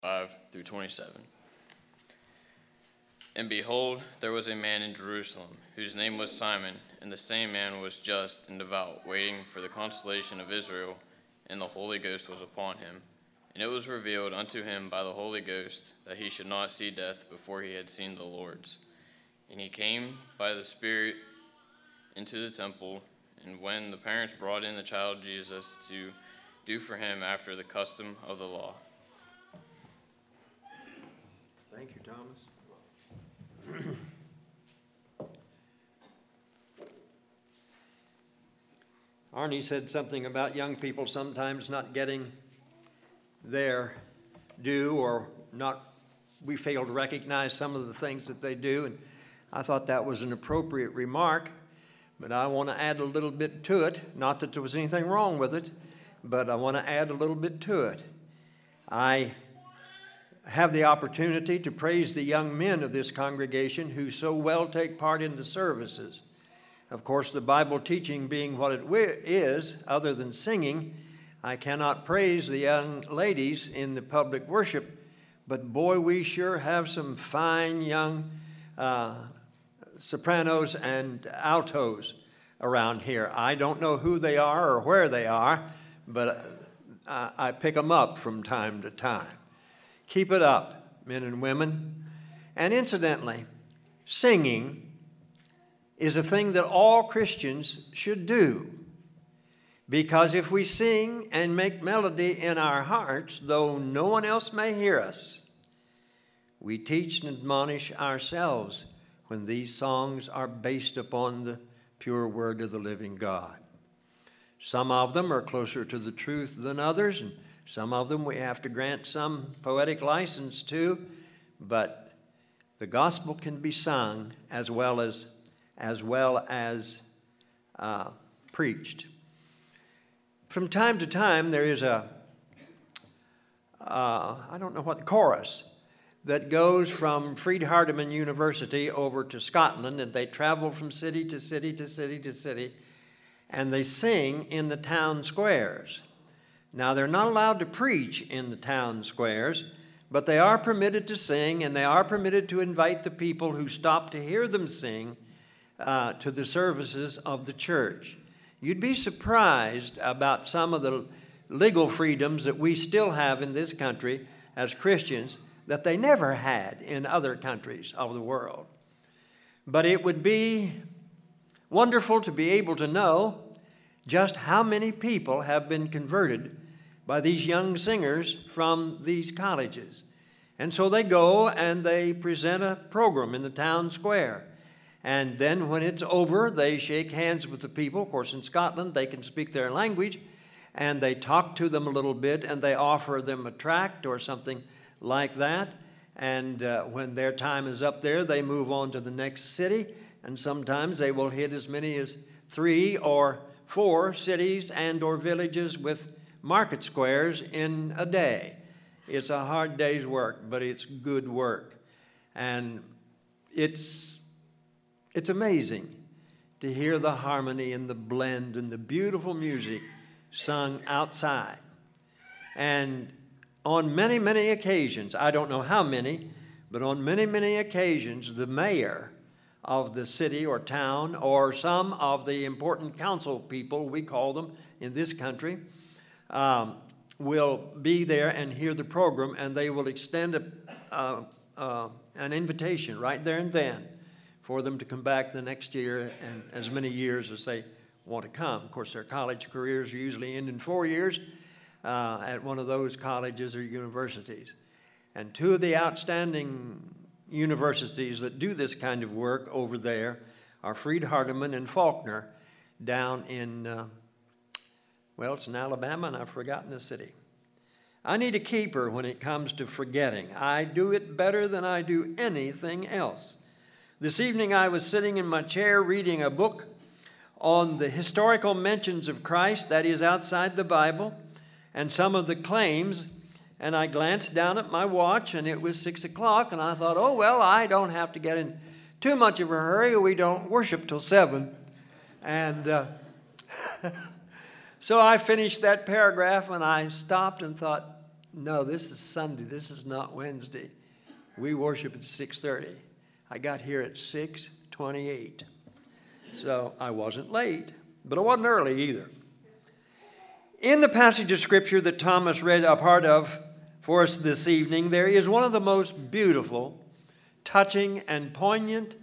5 through 27. And behold, there was a man in Jerusalem, whose name was Simon, and the same man was just and devout, waiting for the consolation of Israel, and the Holy Ghost was upon him. And it was revealed unto him by the Holy Ghost that he should not see death before he had seen the Lord's. And he came by the Spirit into the temple, and when the parents brought in the child Jesus to do for him after the custom of the law. Thank you, Thomas. Arnie said something about young people sometimes not getting their due, or not, we fail to recognize some of the things that they do, and I thought that was an appropriate remark, but I want to add a little bit to it. Not that there was anything wrong with it, but I want to add a little bit to it. I have the opportunity to praise the young men of this congregation who so well take part in the services. Of course, the Bible teaching being what it is, other than singing, I cannot praise the young ladies in the public worship, but boy, we sure have some fine young sopranos and altos around here. I don't know who they are or where they are, but I pick them up from time to time. Keep it up, men and women. And incidentally, singing is a thing that all Christians should do. Because if we sing and make melody in our hearts, though no one else may hear us, we teach and admonish ourselves when these songs are based upon the pure word of the living God. Some of them are closer to the truth than others, and some of them we have to grant some poetic license to, but the gospel can be sung as well as preached. From time to time, there is a chorus that goes from Freed-Hardeman University over to Scotland, and they travel from city to city to city to city, and they sing in the town squares. Now, they're not allowed to preach in the town squares, but they are permitted to sing, and they are permitted to invite the people who stop to hear them sing to the services of the church. You'd be surprised about some of the legal freedoms that we still have in this country as Christians that they never had in other countries of the world. But it would be wonderful to be able to know just how many people have been converted by these young singers from these colleges. And so they go and they present a program in the town square. And then when it's over, they shake hands with the people. Of course, in Scotland, they can speak their language. And they talk to them a little bit, and they offer them a tract or something like that. And when their time is up there, they move on to the next city. And sometimes they will hit as many as 3 or 4 cities and or villages with market squares in a day. It's a hard day's work, but it's good work. And it's amazing to hear the harmony and the blend and the beautiful music sung outside. And on many, many occasions, I don't know how many, but on many, many occasions, the mayor of the city or town, or some of the important council people, we call them in this country, will be there and hear the program, and they will extend an invitation right there and then for them to come back the next year, and as many years as they want to come. Of course, their college careers usually end in 4 years at one of those colleges or universities. And 2 of the outstanding universities that do this kind of work over there are Freed-Hardeman and Faulkner down in, it's in Alabama, and I've forgotten the city. I need a keeper when it comes to forgetting. I do it better than I do anything else. This evening I was sitting in my chair reading a book on the historical mentions of Christ that is outside the Bible and some of the claims, and I glanced down at my watch and it was 6 o'clock, and I thought, I don't have to get in too much of a hurry. We don't worship till 7. And so I finished that paragraph and I stopped and thought, No, this is Sunday. This is not Wednesday. We worship at 6:30. I got here at 6:28. So I wasn't late, but I wasn't early either. In the passage of Scripture that Thomas read a part of for us this evening, there is one of the most beautiful, touching, and poignant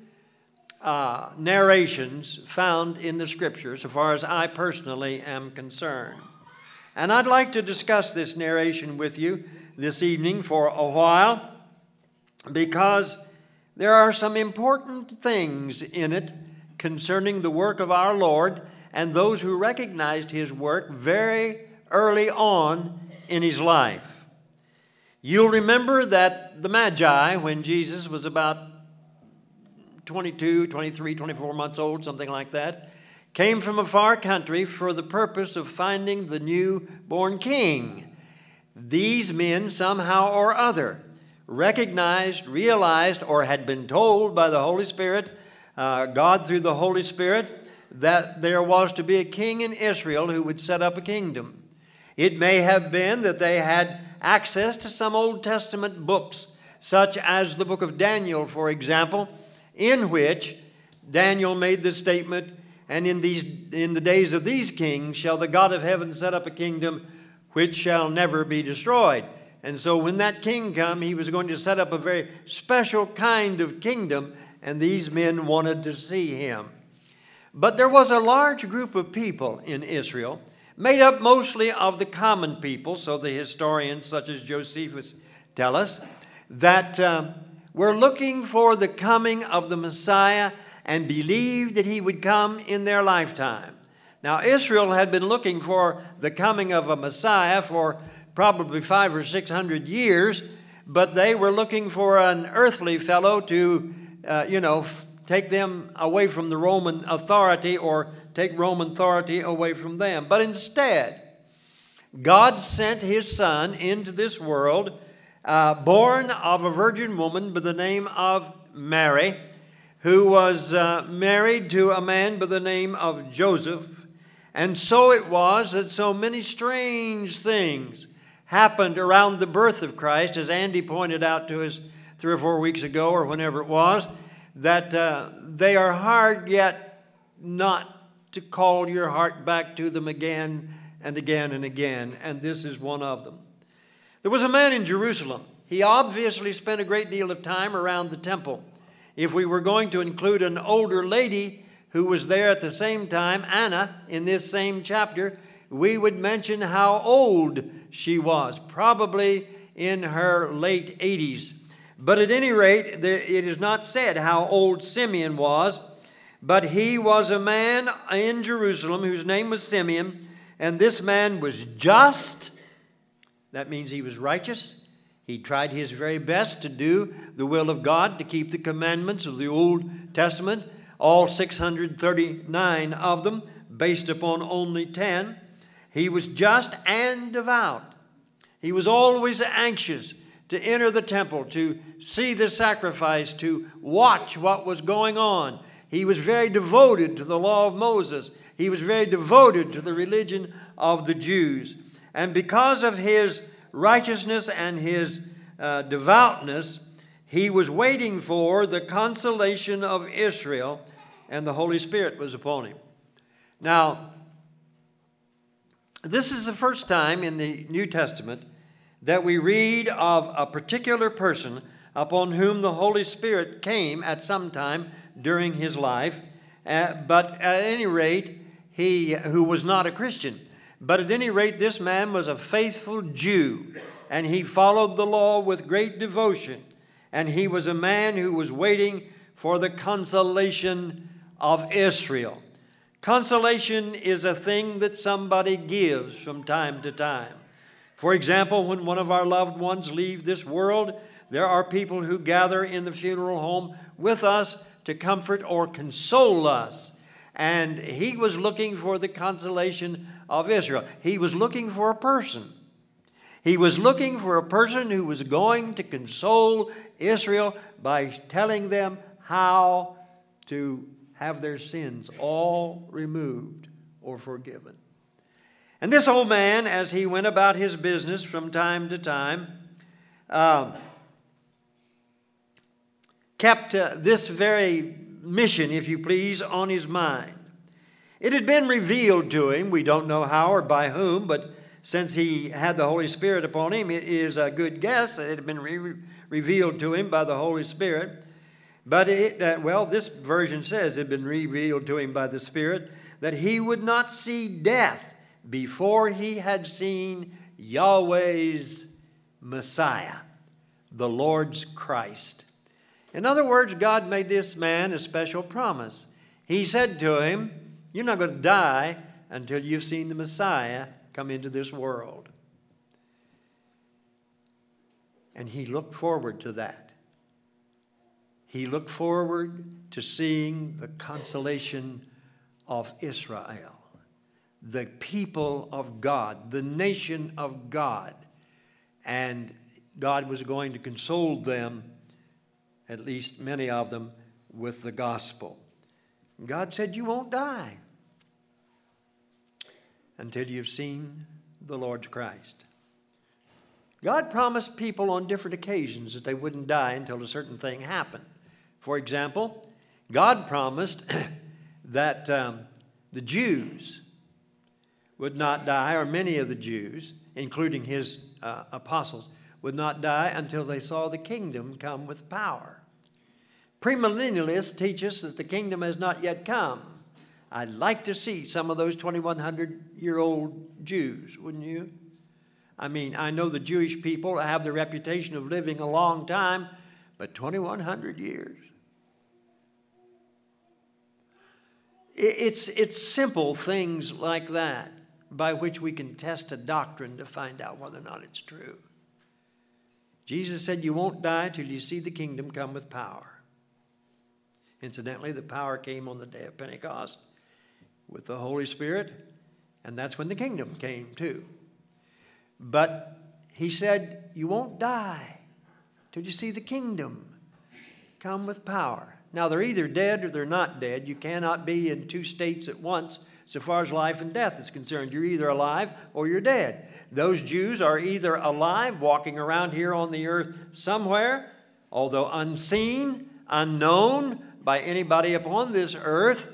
narrations found in the Scriptures, so far as I personally am concerned. And I'd like to discuss this narration with you this evening for a while, because there are some important things in it concerning the work of our Lord and those who recognized his work very early on in his life. You'll remember that the Magi, when Jesus was about 22, 23, 24 months old, something like that, came from a far country for the purpose of finding the newborn king. These men, somehow or other, recognized, realized, or had been told by the Holy Spirit, God through the Holy Spirit, that there was to be a king in Israel who would set up a kingdom. It may have been that they had access to some Old Testament books, such as the book of Daniel, for example, in which Daniel made the statement, and in the days of these kings shall the God of heaven set up a kingdom which shall never be destroyed. And so when that king come, he was going to set up a very special kind of kingdom, and these men wanted to see him. But there was a large group of people in Israel, made up mostly of the common people, so the historians such as Josephus tell us, that were looking for the coming of the Messiah and believed that he would come in their lifetime. Now, Israel had been looking for the coming of a Messiah for probably 500 or 600 years, but they were looking for an earthly fellow to, take them away from the Roman authority or take Roman authority away from them. But instead, God sent his Son into this world, born of a virgin woman by the name of Mary, who was married to a man by the name of Joseph. And so it was that so many strange things happened around the birth of Christ, as Andy pointed out to us 3 or 4 weeks ago, or whenever it was, that they are hard yet not to call your heart back to them again and again and again, and this is one of them. There was a man in Jerusalem. He obviously spent a great deal of time around the temple. If we were going to include an older lady who was there at the same time, Anna, in this same chapter, we would mention how old she was, probably in her late 80s. But at any rate, it is not said how old Simeon was, but he was a man in Jerusalem whose name was Simeon, and this man was just. That means he was righteous. He tried his very best to do the will of God, to keep the commandments of the Old Testament, all 639 of them, based upon only 10. He was just and devout. He was always anxious to enter the temple, to see the sacrifice, to watch what was going on. He was very devoted to the law of Moses. He was very devoted to the religion of the Jews. And because of his righteousness and his devoutness, he was waiting for the consolation of Israel, and the Holy Spirit was upon him. Now, this is the first time in the New Testament that we read of a particular person upon whom the Holy Spirit came at some time during his life, but at any rate, who was not a Christian. But at any rate, this man was a faithful Jew, and he followed the law with great devotion. And he was a man who was waiting for the consolation of Israel. Consolation is a thing that somebody gives from time to time. For example, when one of our loved ones leave this world, there are people who gather in the funeral home with us to comfort or console us. And he was looking for the consolation of Israel. He was looking for a person. He was looking for a person who was going to console Israel by telling them how to have their sins all removed or forgiven. And this old man, as he went about his business from time to time, kept this very mission, if you please, on his mind. It had been revealed to him, we don't know how or by whom, but since he had the Holy Spirit upon him, it is a good guess that it had been revealed to him by the Holy Spirit. But this version says it had been revealed to him by the Spirit that he would not see death before he had seen Yahweh's Messiah, the Lord's Christ. In other words, God made this man a special promise. He said to him, you're not going to die until you've seen the Messiah come into this world. And he looked forward to that. He looked forward to seeing the consolation of Israel, the people of God, the nation of God. And God was going to console them, at least many of them, with the gospel. God said, you won't die until you've seen the Lord Christ. God promised people on different occasions that they wouldn't die until a certain thing happened. For example, God promised that the Jews would not die, or many of the Jews, including his apostles, would not die until they saw the kingdom come with power. Premillennialists teach us that the kingdom has not yet come. I'd like to see some of those 2,100-year-old Jews, wouldn't you? I mean, I know the Jewish people have the reputation of living a long time, but 2,100 years. It's simple things like that by which we can test a doctrine to find out whether or not it's true. Jesus said, you won't die till you see the kingdom come with power. Incidentally, the power came on the day of Pentecost with the Holy Spirit, and that's when the kingdom came too. But he said, you won't die till you see the kingdom come with power. Now, they're either dead or they're not dead. You cannot be in two states at once so far as life and death is concerned. You're either alive or you're dead. Those Jews are either alive, walking around here on the earth somewhere, although unseen, unknown by anybody upon this earth.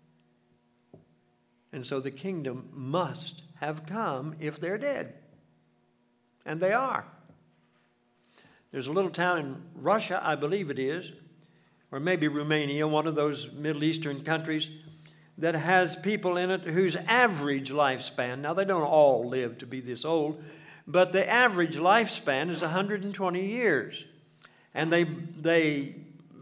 And so the kingdom must have come if they're dead. And they are. There's a little town in Russia, I believe it is, or maybe Romania, one of those Middle Eastern countries, that has people in it whose average lifespan, now they don't all live to be this old, but the average lifespan is 120 years. And they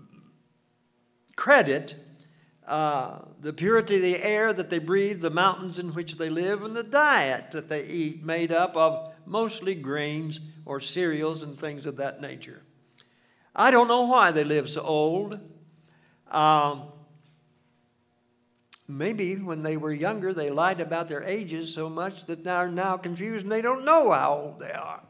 credit the purity of the air that they breathe, the mountains in which they live, and the diet that they eat, made up of mostly grains or cereals and things of that nature. I don't know why they live so old. Maybe when they were younger, they lied about their ages so much that they're now confused and they don't know how old they are.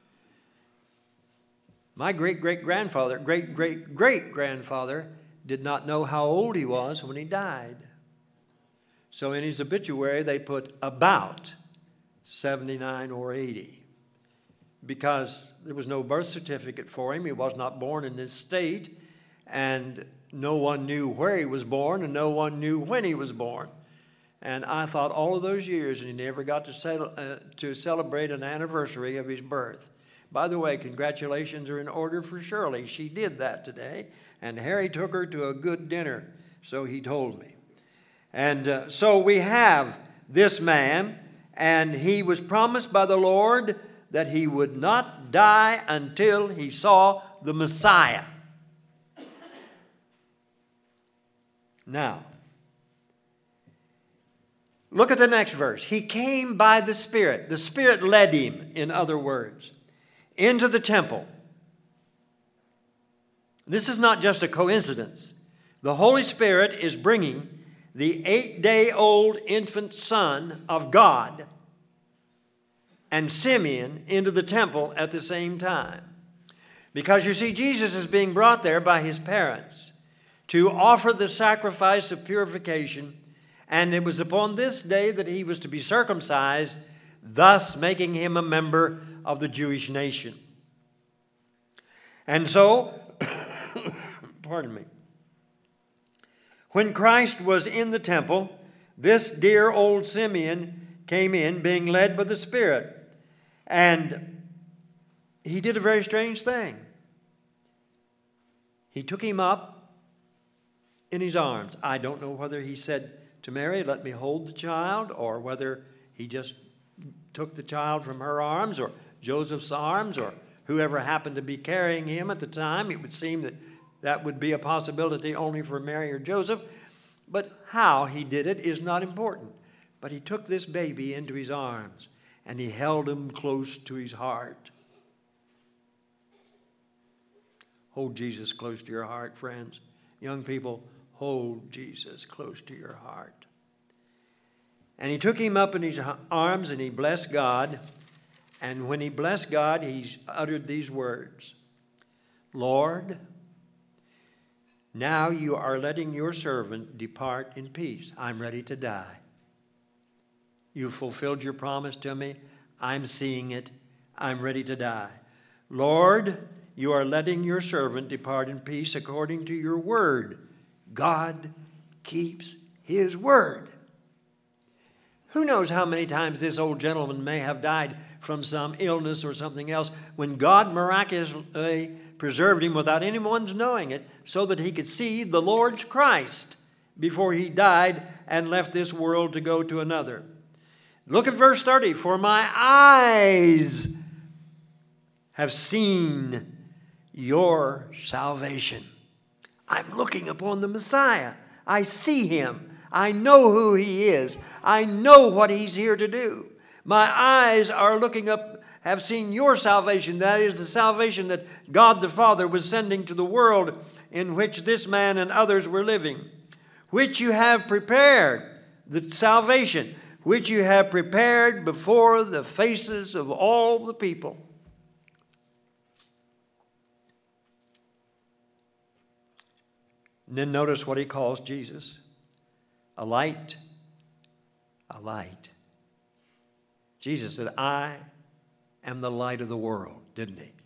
My great-great-grandfather, great-great-great-grandfather did not know how old he was when he died. So in his obituary, they put about 79 or 80. Because there was no birth certificate for him. He was not born in this state. And no one knew where he was born, and no one knew when he was born. And I thought all of those years, and he never got to celebrate an anniversary of his birth. By the way, congratulations are in order for Shirley. She did that today. And Harry took her to a good dinner, so he told me. And so we have this man, and he was promised by the Lord that he would not die until he saw the Messiah. Now, look at the next verse. He came by the Spirit. The Spirit led him, in other words, into the temple. This is not just a coincidence. The Holy Spirit is bringing the 8-day-old infant son of God and Simeon into the temple at the same time. Because you see, Jesus is being brought there by his parents to offer the sacrifice of purification And it was upon this day that he was to be circumcised, thus making him a member of the Jewish nation. And so, pardon me, when Christ was in the temple, this dear old Simeon came in, being led by the Spirit. And he did a very strange thing. He took him up in his arms. I don't know whether he said to Mary, "Let me hold the child," or whether he just took the child from her arms or Joseph's arms or whoever happened to be carrying him at the time. It would seem that that would be a possibility only for Mary or Joseph. But how he did it is not important. But he took this baby into his arms and he held him close to his heart. Hold Jesus close to your heart, friends. Young people, hold Jesus close to your heart. And he took him up in his arms and he blessed God. And when he blessed God, he uttered these words: "Lord, now you are letting your servant depart in peace. I'm ready to die. You've fulfilled your promise to me. I'm seeing it. I'm ready to die. Lord, you are letting your servant depart in peace according to your word." God keeps his word. Who knows how many times this old gentleman may have died from some illness or something else when God miraculously preserved him without anyone's knowing it so that he could see the Lord's Christ before he died and left this world to go to another. Look at verse 30. "For my eyes have seen your salvation." I'm looking upon the Messiah. I see him. I know who he is. I know what he's here to do. My eyes are looking up, have seen your salvation. That is the salvation that God the Father was sending to the world in which this man and others were living, which you have prepared, the salvation, which you have prepared before the faces of all the people. And then notice what he calls Jesus. A light. A light. Jesus said, "I am the light of the world," didn't he?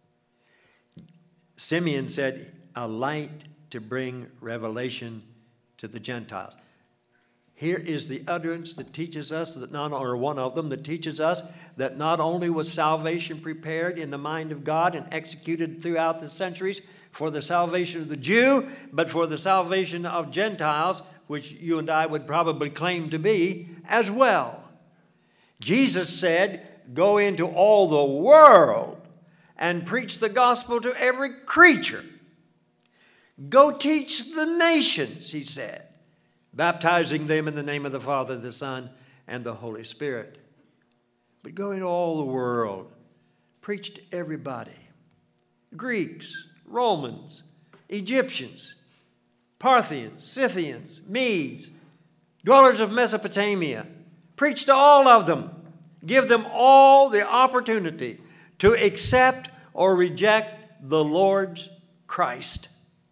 Simeon said, "A light to bring revelation to the Gentiles." Here is the utterance that teaches us that not, or one of them that teaches us that not only was salvation prepared in the mind of God and executed throughout the centuries for the salvation of the Jew, but for the salvation of Gentiles, which you and I would probably claim to be as well. Jesus said, "Go into all the world and preach the gospel to every creature. Go teach the nations," he said, "baptizing them in the name of the Father, the Son, and the Holy Spirit." But go into all the world. Preach to everybody. Greeks, Romans, Egyptians, Parthians, Scythians, Medes, dwellers of Mesopotamia. Preach to all of them. Give them all the opportunity to accept or reject the Lord's Christ.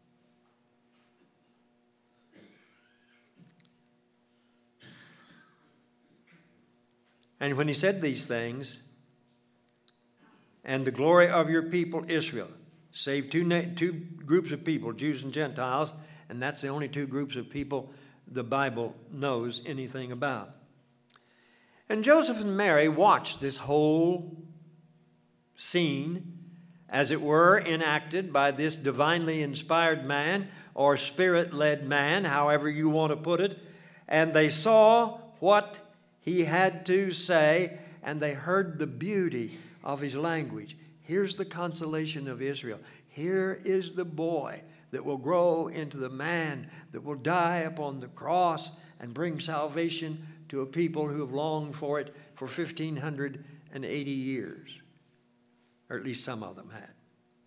And when he said these things, "And the glory of your people Israel," save two groups of people, Jews and Gentiles, and that's the only two groups of people the Bible knows anything about. And Joseph and Mary watched this whole scene, as it were, enacted by this divinely inspired man or spirit-led man, however you want to put it, and they saw what he had to say, and they heard the beauty of his language. Here's the consolation of Israel. Here is the boy that will grow into the man that will die upon the cross and bring salvation to a people who have longed for it for 1,580 years. Or at least some of them had.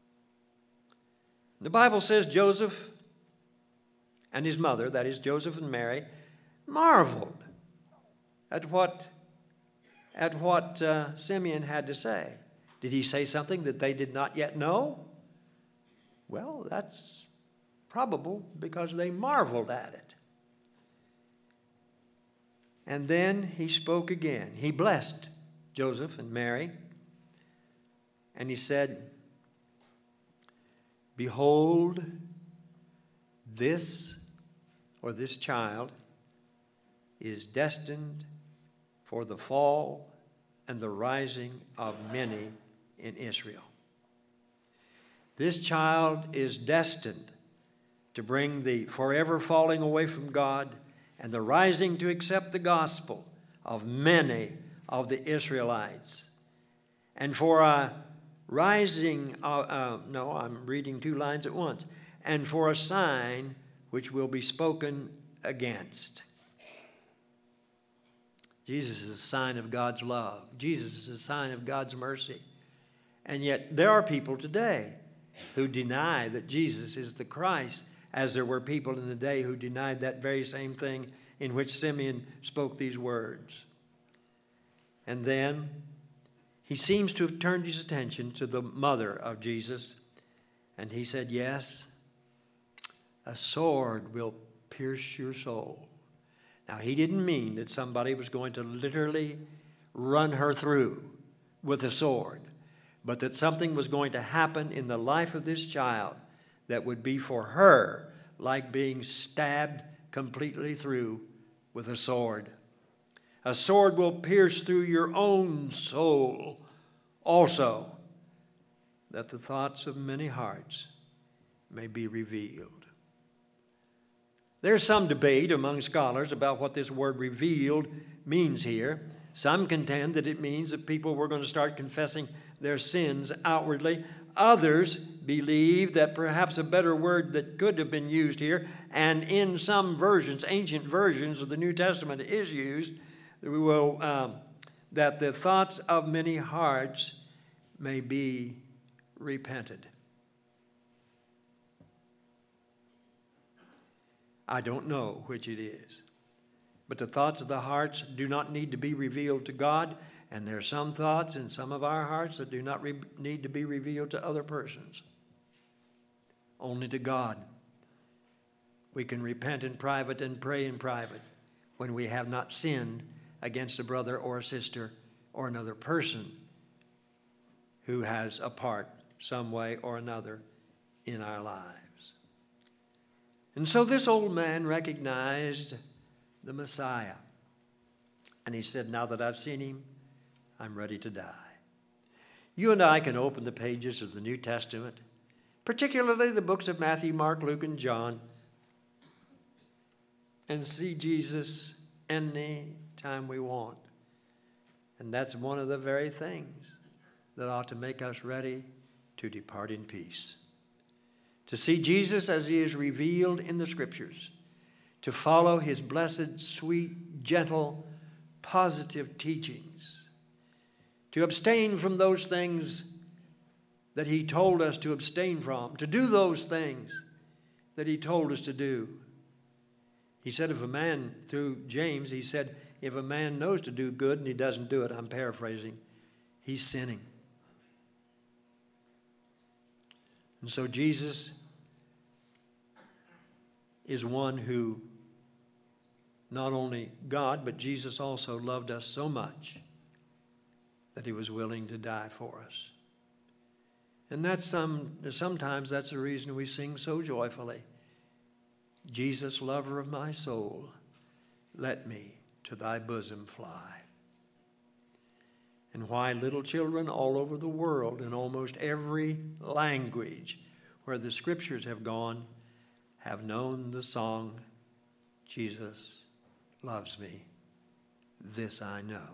The Bible says Joseph and his mother, that is Joseph and Mary, marveled at what Simeon had to say. Did he say something that they did not yet know? Well, that's probable because they marveled at it. And then he spoke again. He blessed Joseph and Mary. And he said, "Behold, this child is destined for the fall and the rising of many in Israel." This child is destined to bring the forever falling away from God and the rising to accept the gospel of many of the Israelites. And for a rising, I'm reading two lines at once. And for a sign which will be spoken against. Jesus is a sign of God's love. Jesus is a sign of God's mercy. And yet there are people today who deny that Jesus is the Christ, as there were people in the day who denied that very same thing in which Simeon spoke these words. And then he seems to have turned his attention to the mother of Jesus, and he said, "Yes, a sword will pierce your soul." Now, he didn't mean that somebody was going to literally run her through with a sword, but that something was going to happen in the life of this child that would be for her like being stabbed completely through with a sword. A sword will pierce through your own soul also, that the thoughts of many hearts may be revealed. There's some debate among scholars about what this word revealed means here. Some contend that it means that people were going to start confessing their sins outwardly. Others believe that perhaps a better word that could have been used here, and in some versions, ancient versions of the New Testament is used, that the thoughts of many hearts may be repented. I don't know which it is. But the thoughts of the hearts do not need to be revealed to God, and there are some thoughts in some of our hearts that do not need to be revealed to other persons. Only to God. We can repent in private and pray in private when we have not sinned against a brother or a sister or another person who has a part some way or another in our lives. And so this old man recognized the Messiah. And he said, "Now that I've seen him, I'm ready to die." You and I can open the pages of the New Testament, particularly the books of Matthew, Mark, Luke, and John, and see Jesus any time we want. And that's one of the very things that ought to make us ready to depart in peace. To see Jesus as he is revealed in the Scriptures, to follow his blessed, sweet, gentle, positive teachings, to abstain from those things that he told us to abstain from, to do those things that he told us to do. He said if a man, through James, he said, if a man knows to do good and he doesn't do it, I'm paraphrasing, he's sinning. And so Jesus is one who not only God, but Jesus also loved us so much that he was willing to die for us. And that's sometimes that's the reason we sing so joyfully, "Jesus, lover of my soul, let me to thy bosom fly." And why little children all over the world, in almost every language where the Scriptures have gone, have known the song, "Jesus loves me, this I know."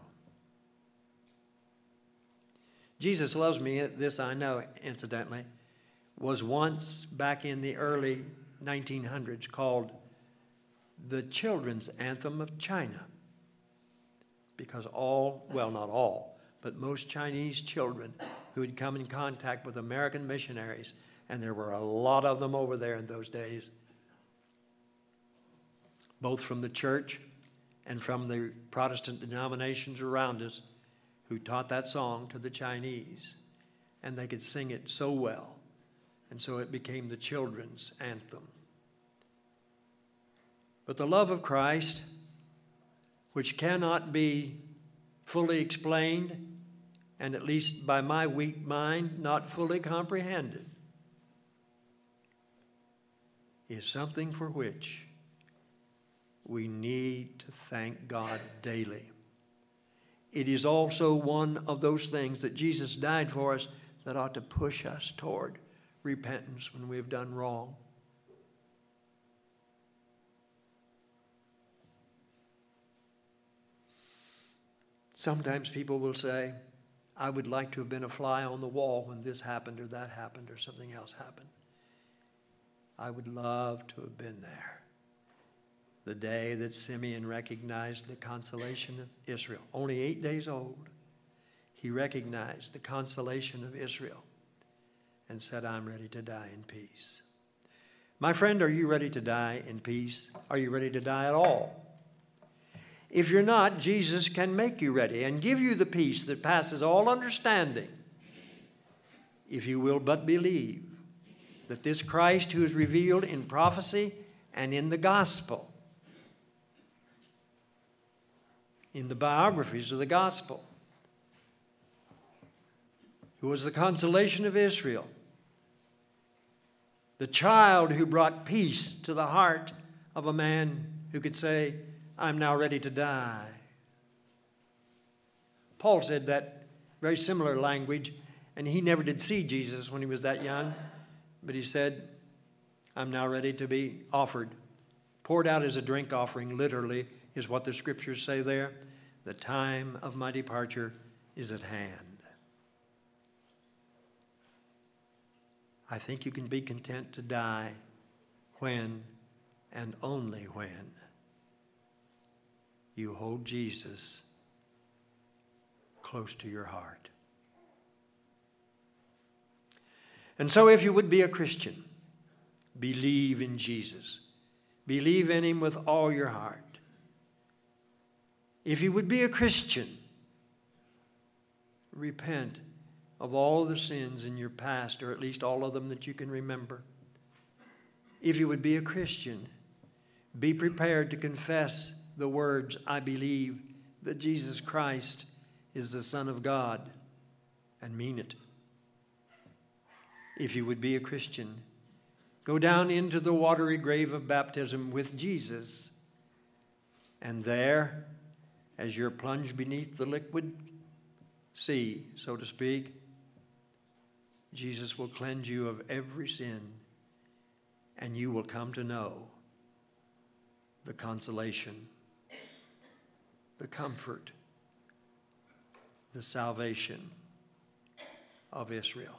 "Jesus loves me, this I know," incidentally, was once back in the early 1900s called the children's anthem of China. Because not all, but most Chinese children who had come in contact with American missionaries, and there were a lot of them over there in those days, both from the church and from the Protestant denominations around us, who taught that song to the Chinese, and they could sing it so well, and so it became the children's anthem. But the love of Christ which cannot be fully explained, and at least by my weak mind, not fully comprehended, is something for which we need to thank God daily. It is also one of those things that Jesus died for us that ought to push us toward repentance when we've done wrong. Sometimes people will say, I would like to have been a fly on the wall when this happened or that happened or something else happened. I would love to have been there. The day that Simeon recognized the consolation of Israel, only 8 days old, he recognized the consolation of Israel and said, I'm ready to die in peace. My friend, are you ready to die in peace? Are you ready to die at all? If you're not, Jesus can make you ready and give you the peace that passes all understanding, if you will but believe that this Christ who is revealed in prophecy and in the gospel, in the biographies of the gospel, who was the consolation of Israel, the child who brought peace to the heart of a man who could say, I'm now ready to die. Paul said that very similar language, and he never did see Jesus when he was that young, but he said, I'm now ready to be offered. Poured out as a drink offering, literally, is what the scriptures say there. The time of my departure is at hand. I think you can be content to die when and only when you hold Jesus close to your heart. And so if you would be a Christian, believe in Jesus. Believe in him with all your heart. If you would be a Christian, repent of all the sins in your past, or at least all of them that you can remember. If you would be a Christian, be prepared to confess the words, I believe that Jesus Christ is the Son of God, and mean it. If you would be a Christian, go down into the watery grave of baptism with Jesus, and there, as you're plunged beneath the liquid sea, so to speak, Jesus will cleanse you of every sin, and you will come to know the consolation, the comfort, the salvation of Israel.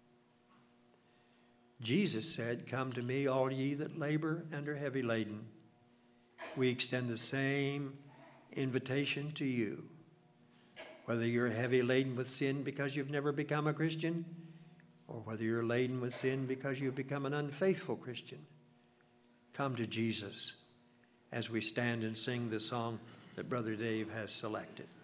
Jesus said, come to me, all ye that labor and are heavy laden. We extend the same invitation to you. Whether you're heavy laden with sin because you've never become a Christian, or whether you're laden with sin because you've become an unfaithful Christian, come to Jesus as we stand and sing the song that Brother Dave has selected.